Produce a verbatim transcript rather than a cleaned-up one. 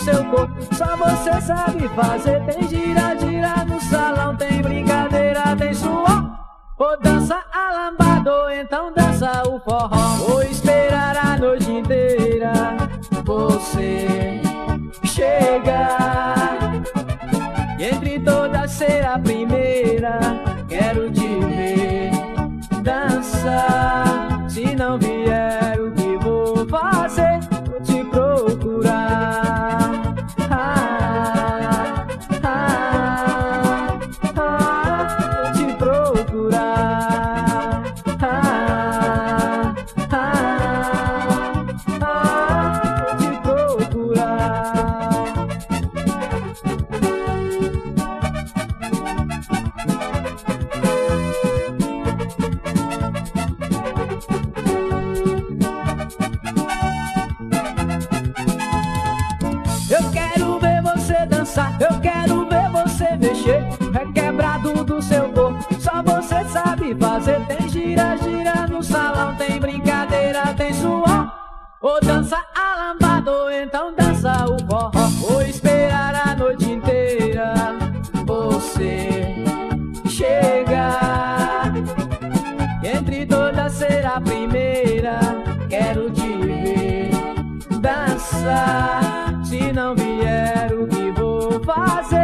seu corpo, só você sabe fazer. Tem gira, gira no salão, tem brincadeira, tem suor. Ou dança a lambada, ou então dança o forró. Vou esperar a noite inteira você chegar, e entre todas ser a primeira. Quero te ver dançar. Se não vier, o que vou fazer? Vou te procurar. Ah, ah, ah, vou te procurar. Ah, ah, ah, vou te procurar. Eu quero ver você dançar, eu quero ver você mexer, requebrado do seu corpo, só você sabe fazer. Tem gira, gira no salão, tem brincadeira, tem suor. Ou dança a lambada, ou então dança o forró. Vou esperar a noite inteira você chegar, entre todas ser a primeira. Quero te ver dançar. Se não vier, o que vou fazer?